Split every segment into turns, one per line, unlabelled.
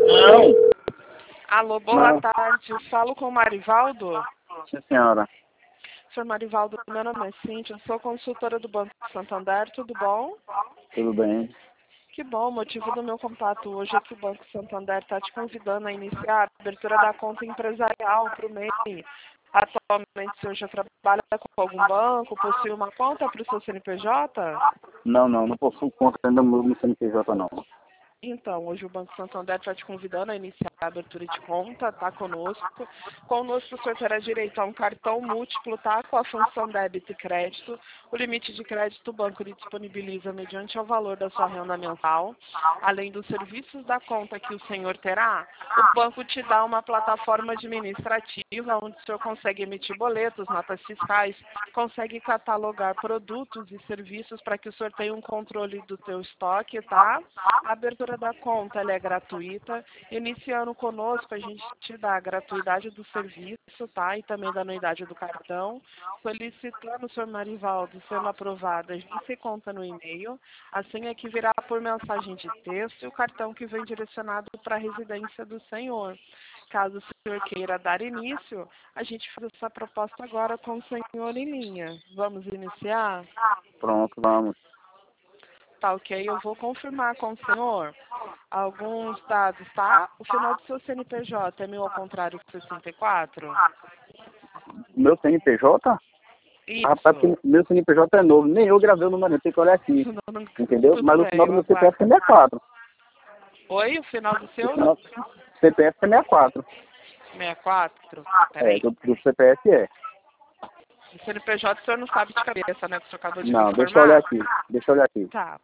Não,
Alô, boa
não.
tarde. Falo com o Marivaldo.
Sim, senhora.
Senhor Marivaldo, meu nome é Cíntia, eu sou consultora do Banco Santander, tudo bom?
Tudo bem.
Que bom, o motivo do meu contato hoje é que o Banco Santander está te convidando a iniciar a abertura da conta empresarial para o MEI. Atualmente, o senhor já trabalha com algum banco, possui uma conta para o seu CNPJ?
Não possuo conta ainda no CNPJ, não.
Então, hoje o Banco Santander está te convidando a iniciar a abertura de conta, tá conosco. Conosco o senhor terá direito a um cartão múltiplo, tá? Com a função débito e crédito. O limite de crédito o banco lhe disponibiliza mediante o valor da sua renda mensal. Além dos serviços da conta que o senhor terá, o banco te dá uma plataforma administrativa onde o senhor consegue emitir boletos, notas fiscais, consegue catalogar produtos e serviços para que o senhor tenha um controle do seu estoque, tá? A abertura da conta ela é gratuita. Iniciando conosco, a gente te dá a gratuidade do serviço, tá? E também da anuidade do cartão. Solicitando o senhor Marivaldo sendo aprovado, a gente se conta no e-mail. Assim é que virá por mensagem de texto e o cartão que vem direcionado para a residência do senhor. Caso o senhor queira dar início, a gente faz essa proposta agora com o senhor em linha. Vamos iniciar?
Pronto, vamos.
Tá ok, eu vou confirmar com o senhor alguns dados, tá? O final do seu CNPJ é 1000 ao contrário que 64?
Meu CNPJ? Rapaz,
Isso.
meu CNPJ é novo. Nem eu gravei o número, tem que olhar aqui. Entendeu?
Tudo
Mas o
bem,
final do
eu
meu
aguardo.
CPF é 64.
Oi, o final do
O
seu?
final do CPF é 64.
64?
É,
Peraí.
do CPF é.
O CNPJ o senhor não sabe de cabeça, né? Que o senhor acabou de me
Não, deixa eu olhar
informar?
aqui. Deixa eu olhar aqui.
Tá.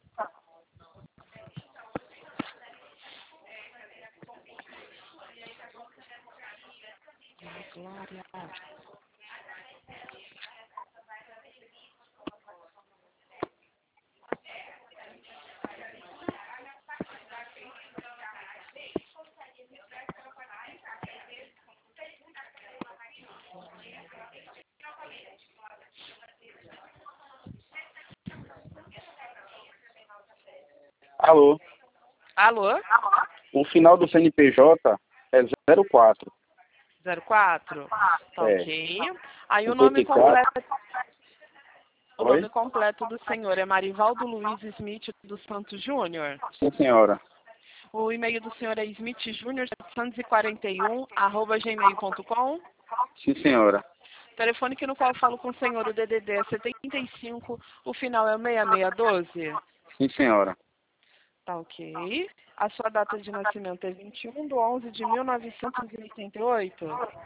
Glória.
Alô?
Alô?
O final do CNPJ é 04.
04? Tá
É.
ok. Aí o nome
54.
completo. O
Oi?
nome completo do senhor é Marivaldo Luiz Smith dos Santos Júnior.
Sim, senhora.
O e-mail do senhor é smithjunior741@gmail.com.
Sim, senhora.
O telefone que no qual eu falo com o senhor, o DDD é 75, o final é o 6612.
Sim, senhora.
Tá ok. A sua data de nascimento é 21/11/1988.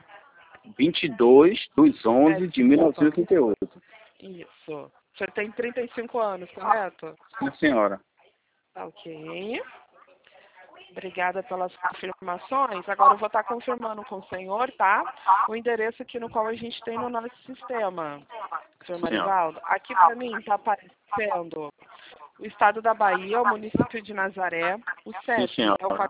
22/11 de
Desculpa.
1988.
Isso. O senhor tem 35 anos, correto?
Sim, senhora.
Tá ok. Obrigada pelas confirmações. Agora eu vou estar confirmando com o senhor, tá? O endereço aqui no qual a gente tem no nosso sistema, senhor
Sim, senhora.
Marivaldo. Aqui para mim está aparecendo o estado da Bahia, o município de Nazaré. O
Sim,
CEP é o
senhora.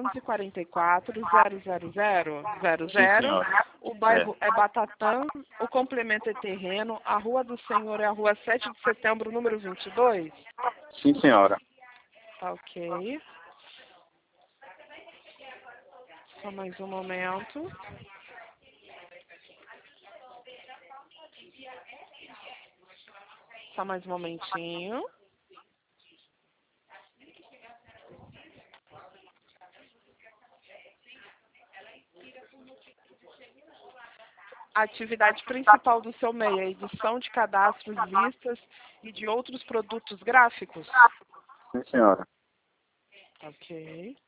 444-00000.
Sim, senhora.
O
É.
bairro é Batatã. O complemento é terreno. A rua do senhor é a rua 7 de setembro, número 22.
Sim, senhora.
Tá ok. Só mais um momento. Só mais um momentinho. A atividade principal do seu MEI é edição de cadastros, listas e de outros produtos gráficos?
Sim, senhora.
Ok.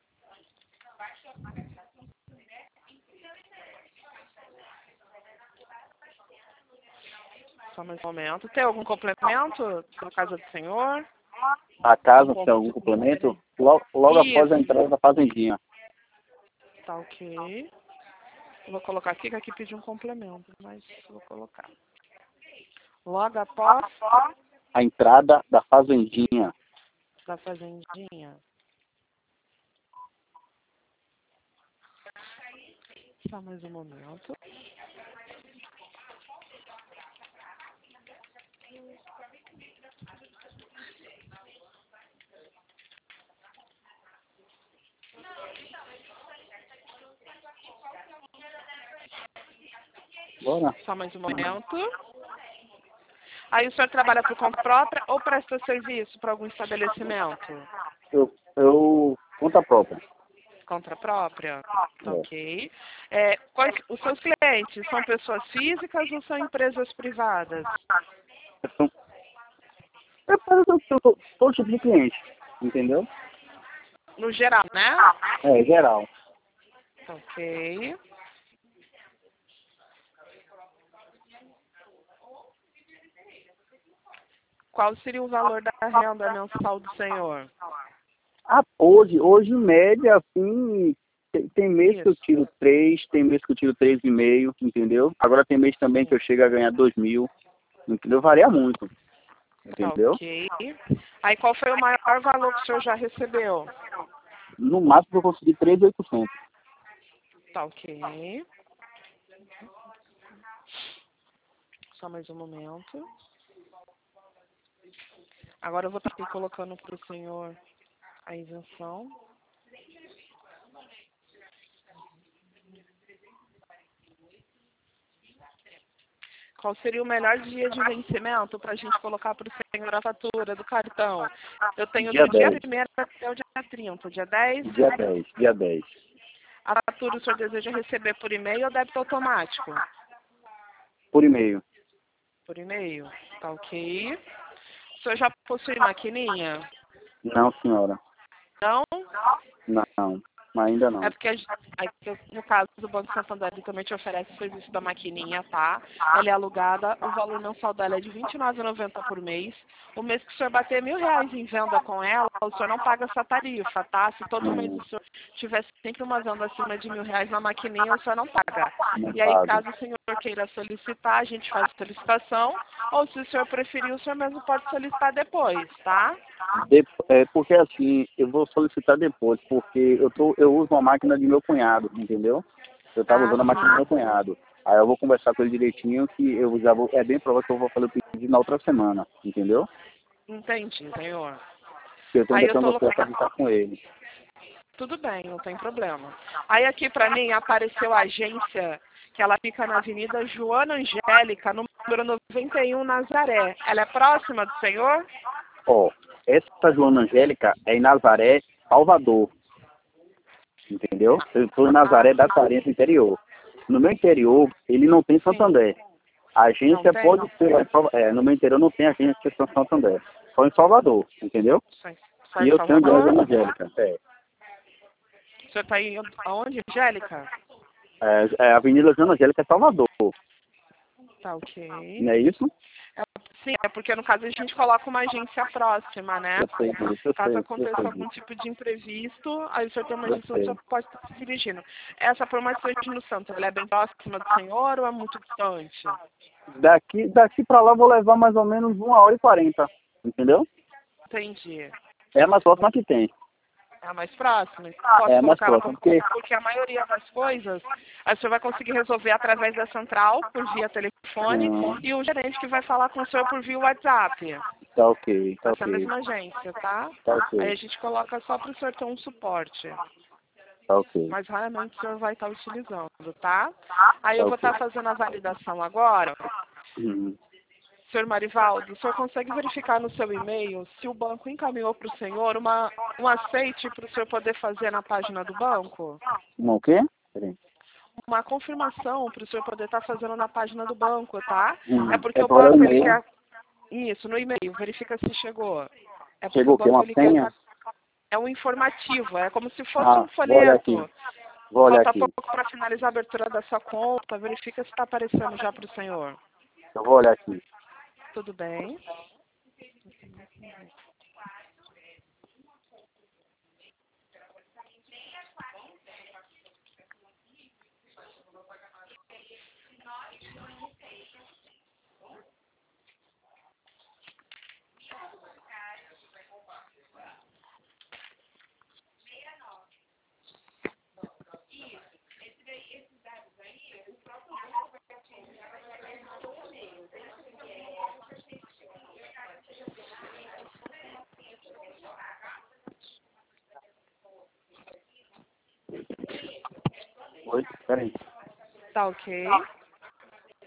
Só mais um momento. Tem algum complemento na casa do senhor?
A
Um
casa tem
ponto
algum
de
complemento?
interesse?
Logo após a
Isso.
entrada da fazendinha.
Tá ok. Eu vou colocar aqui, que aqui pediu um complemento, mas eu vou colocar. Logo após
A entrada da fazendinha.
da fazendinha. Só mais um momento.
Bora.
Só mais um momento. Aí o senhor trabalha por conta própria ou presta serviço para algum estabelecimento?
Conta própria.
Conta própria? Tá,
É.
ok. Os seus clientes são pessoas físicas ou são empresas privadas?
São- Eu faço todo tipo de cliente, entendeu?
No geral, né?
É, geral.
Tá, ok. Qual seria o valor da renda mensal do senhor?
Ah, hoje, em média, assim, tem mês que eu
Isso.
tiro 3, tem mês que eu tiro 3,5, entendeu? Agora tem mês também que
Sim.
eu chego a ganhar 2.000, entendeu? Varia muito,
Tá,
entendeu?
ok. Aí qual foi o maior valor que o senhor já recebeu?
No máximo eu consegui 3.800.
Tá, ok. Só mais um momento. Agora eu vou estar aqui colocando para o senhor a isenção. Qual seria o melhor dia de vencimento para a gente colocar para o senhor a fatura do cartão? Eu tenho
Dia
do dia
10,
1º até o dia 30, dia 10.
dia 10.
A fatura o senhor deseja receber por e-mail ou débito automático?
Por e-mail.
Por e-mail. Tá, ok. O senhor já possui maquininha?
Não, senhora.
Não?
Não, ainda
É
não.
porque, no caso do Banco Santander, ele também te oferece o serviço da maquininha, tá? Ela é alugada, o valor mensal dela é de R$ 29,90 por mês. O mês que o senhor bater R$ 1.000 em venda com ela, o senhor não paga essa tarifa, tá? Se todo mês o senhor tiver sempre uma venda acima de R$ 1.000 na maquininha, o senhor não paga.
Não
E aí,
pago.
caso o senhor queira solicitar, a gente faz a solicitação, ou se o senhor preferir, o senhor mesmo pode solicitar depois, tá?
Porque assim, eu vou solicitar depois, porque eu uso uma máquina de meu cunhado, entendeu? Eu estava
Ah,
usando a máquina do
sim.
meu cunhado. Aí eu vou conversar com ele direitinho, que eu já vou, é bem provável que eu vou fazer o pedido na outra semana, entendeu?
Entendi, senhor.
Porque eu tenho
Aí eu
deixando
tô
você acertar com ele.
Tudo bem, não tem problema. Aí aqui para mim apareceu a agência, que ela fica na Avenida Joana Angélica, número 91, Nazaré. Ela é próxima do senhor?
Ó, essa Joana Angélica é em Nazaré, Salvador, entendeu? Eu estou em
Ah,
Nazaré da Quarenta interior. No meu interior, ele não tem
sim.
Santander. A
Não
agência
tem?
pode ser, no meu interior não tem agência em Santander. Só em Salvador, entendeu?
Só
E
em
eu tenho de
Salvador?
evangélica.
O senhor está em aonde, Angélica?
A Avenida Joana Angélica é Salvador,
Tá, ok.
não é isso?
É, sim, é porque no caso a gente coloca uma agência próxima, né?
Eu sei disso, eu
Caso
sei, eu
aconteça
sei
algum
disso,
tipo de imprevisto, aí o senhor tem uma
eu
agência onde o
sei.
senhor pode estar se dirigindo. Essa formação de no Santo, ela é bem próxima do senhor ou é muito distante?
Daqui para lá eu vou levar mais ou menos 1h40, entendeu?
Entendi.
É a mais próxima que tem.
É a mais próxima.
É
Posso
a mais
colocar ela
próxima,
como...
porque
Porque a maioria das coisas, a senhor vai conseguir resolver através da central, por via telefone, e o gerente que vai falar com o senhor por via WhatsApp.
tá ok, tá
Vai ser a
ok,
mesma agência, tá?
tá
Aí
ok,
a gente coloca só para o senhor ter um suporte.
tá ok,
Mas raramente o senhor vai estar utilizando, tá? Aí
tá
eu vou
ok.
estar fazendo a validação agora.
Uhum.
Senhor Marivaldo, o senhor consegue verificar no seu e-mail se o banco encaminhou para o senhor um aceite para o senhor poder fazer na página do banco?
O quê? Peraí.
Uma confirmação para o senhor poder estar fazendo na página do banco, tá? É porque
É
o
por
banco, ele
e-mail.
quer... Isso, no e-mail, verifica se chegou. É porque o
Chegou o quê?
banco,
Uma
ele quer...
senha?
É um informativo, é como se fosse
Ah,
um
vou olhar aqui,
folheto.
vou olhar
Falta
aqui,
pouco para finalizar a abertura da sua conta. Verifica se está aparecendo já para o senhor.
eu vou olhar aqui.
Tudo bem.
Oi, peraí.
Tá ok.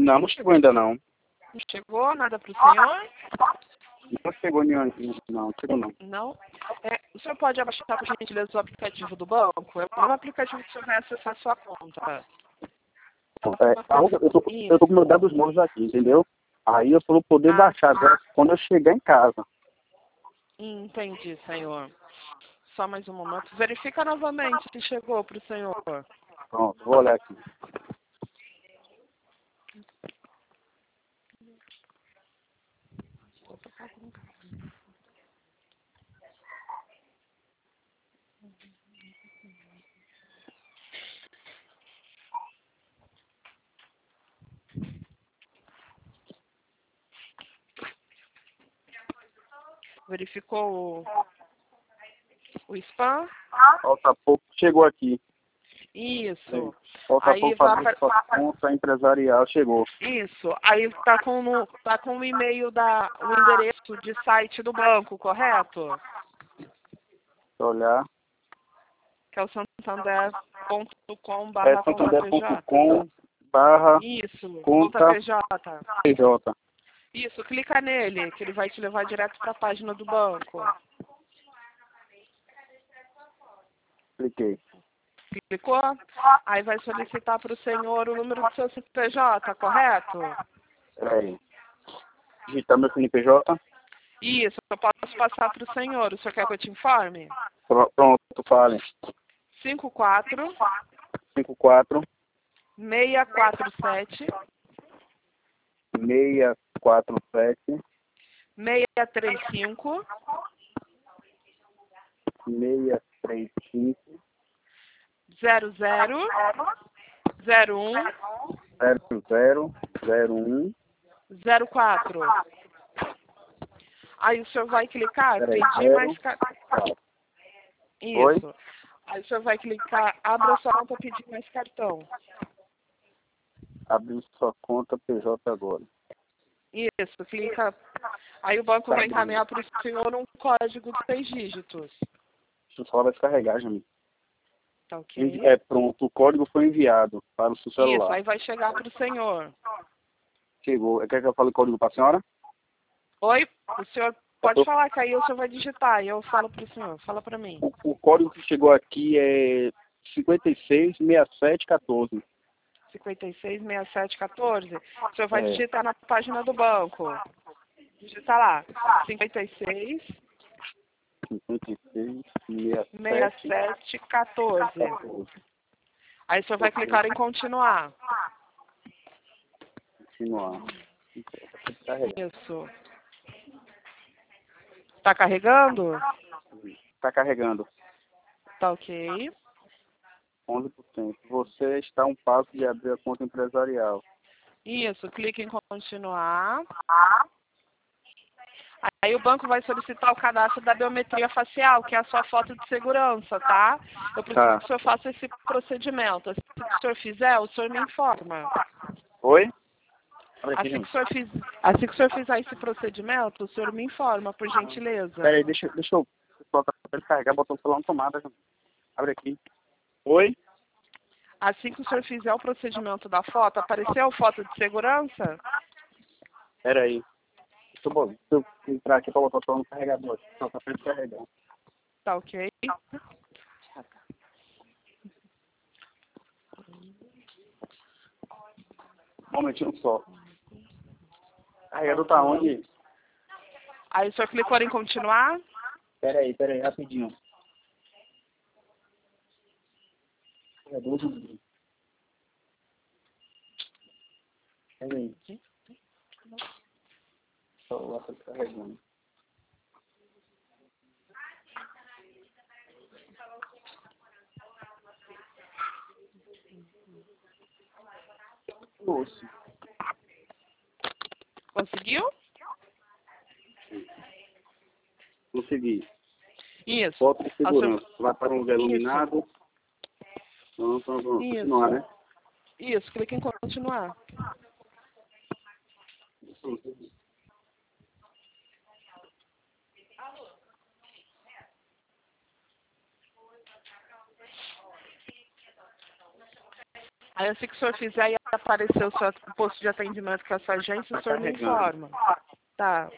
Não, não chegou ainda não.
Não chegou nada para o senhor?
Não chegou nenhum, não, chegou não.
Não? O senhor pode abaixar, por gentileza, o aplicativo do banco? É o mesmo aplicativo que o senhor vai acessar a sua conta.
Eu tô com meus dados novos aqui, entendeu? Aí eu vou poder baixar agora quando eu chegar em casa.
Entendi, senhor. Só mais um momento. Verifica novamente se chegou para o senhor.
Pronto, vou olhar aqui.
Verificou o spam?
Falta pouco, chegou aqui.
Isso.
Falta
Aí
pouco
vai
para sua conta empresarial, chegou.
Isso. Aí tá com o e-mail o endereço de site do banco, correto?
Deixa eu olhar.
Que é o
É
santander.com/conta-pj.
santander.com/conta
Isso, conta-pj.
PJ.
Isso, clica nele, que ele vai te levar direto para a página do banco.
Cliquei.
Clicou? Aí vai solicitar para o senhor o número do seu CNPJ, correto?
Peraí. Digitar meu CNPJ.
Isso, eu posso passar para o senhor. O senhor quer que eu te informe?
Pronto, fale.
54
54
647
647
635
635
00 01
0001.
04. Aí o senhor vai clicar,
Peraí,
pedir mais cartão.
Oi?
Isso. Aí o senhor vai clicar, abra sua conta, pedir mais cartão.
Abrir sua conta PJ agora.
Isso, clica. Aí o banco vai encaminhar para o senhor um código de 6 dígitos.
Isso só vai descarregar, Jamil.
Tá ok?
Pronto, o código foi enviado para o seu celular.
Isso, aí vai chegar para o senhor.
Chegou. Quer que eu fale o código para a senhora?
Oi? O senhor pode falar, que aí o senhor vai digitar e eu falo para o senhor. Fala para mim.
O código que chegou aqui é 566714.
566714. O senhor vai digitar na página do banco. Digita lá. 56 6714. Aí o senhor vai clicar em continuar.
Continuar.
Isso. Tá carregando?
Está carregando.
Tá ok.
11%. Você está a um passo de abrir a conta empresarial.
Isso, clique em continuar. Aí o banco vai solicitar o cadastro da biometria facial, que é a sua foto de segurança, tá? Eu preciso que o senhor faça esse procedimento. Assim que o senhor fizer, o senhor me informa.
Oi?
Assim que o senhor fizer esse procedimento, o senhor me informa, por gentileza.
Peraí, deixa eu colocar para ele carregar, botar o celular na tomada. Abre aqui. Oi?
Assim que o senhor fizer o procedimento da foto, apareceu a foto de segurança?
Peraí. Deixa eu entrar aqui para botar o celular no carregador. Não, tá para ele carregar.
Tá ok?
Um momentinho só. O carregador tá onde?
Aí o senhor clicou em continuar?
Peraí, rapidinho. Carregador de... Peraí. O celular tá carregando. Nossa.
Conseguiu?
Consegui.
Isso.
Foto de segurança. Vai para um lugar iluminado. Vamos continuar, né?
Isso, clique em continuar. Aí assim que o senhor fizer, aparecer o seu posto de atendimento com a sua agência, o senhor me informa. Tá.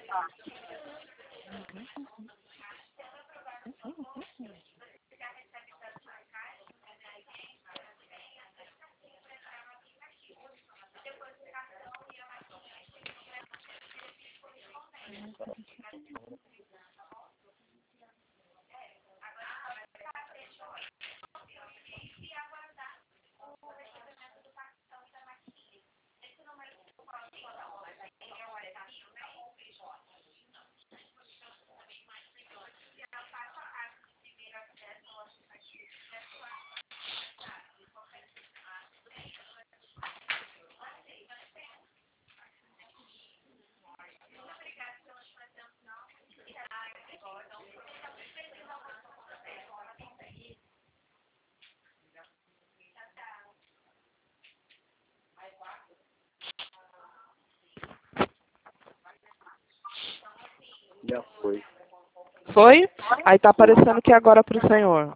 Já foi.
Foi? Aí tá aparecendo aqui agora pro senhor.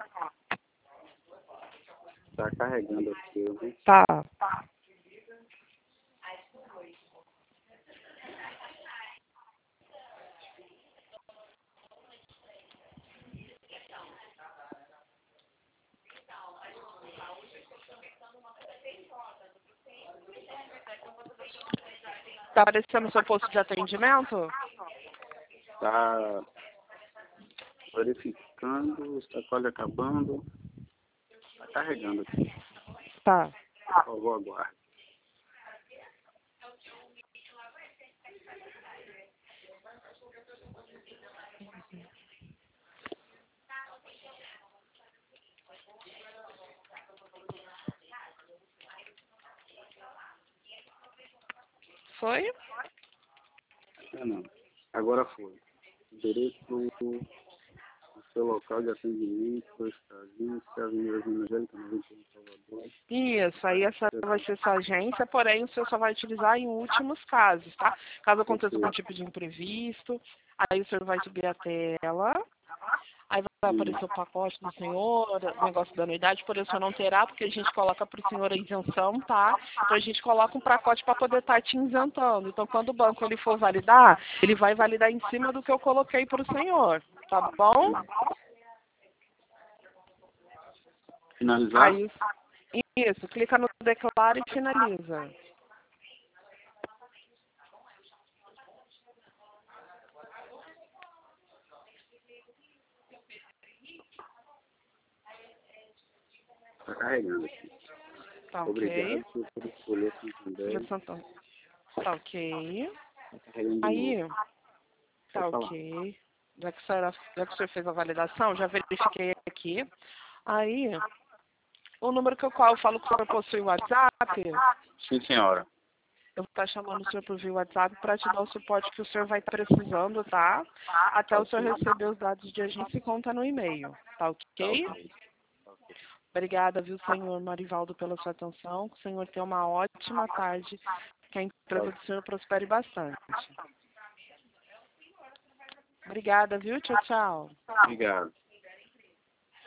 Tá carregando aqui, eu vi.
Tá. Tá aparecendo o seu posto de atendimento?
Tá verificando, está quase acabando. Tá carregando aqui.
Tá.
Por favor, aguarde.
Foi?
Não. Agora foi. Direito ao seu local de atendimento, agência, Avenida Evangélica, 91, Salvador.
Isso, aí essa vai ser sua agência, porém o senhor só vai utilizar em últimos casos, tá? Caso aconteça algum tipo de imprevisto, aí o senhor vai subir a tela, aí vai aparecer o pacote do senhor, o negócio da anuidade, porém o senhor não terá, porque a gente coloca para o senhor a isenção, tá? Então a gente coloca um pacote para poder estar te isentando. Então quando o banco ele for validar, ele vai validar em cima do que eu coloquei para o senhor, tá bom?
Finalizar?
Aí, isso, clica no declara e finaliza.
Tá carregando aqui.
Tá ok.
Obrigado por escolher Santander.
Tá ok.
Tá carregando de
Aí,
novo.
tá
Pode falar.
ok. Já que o senhor fez a validação, já verifiquei aqui. Aí, o número que eu falo que o senhor possui o WhatsApp,
Sim, senhora.
eu vou estar chamando o senhor por via WhatsApp para te dar o suporte que o senhor vai estar precisando, tá? Até o senhor receber os dados de agência e conta no e-mail. Tá ok? Obrigada, viu, senhor Marivaldo, pela sua atenção. Que o senhor tenha uma ótima tarde. Que a empresa do senhor prospere bastante. Obrigada, viu? Tchau, tchau.
Obrigado.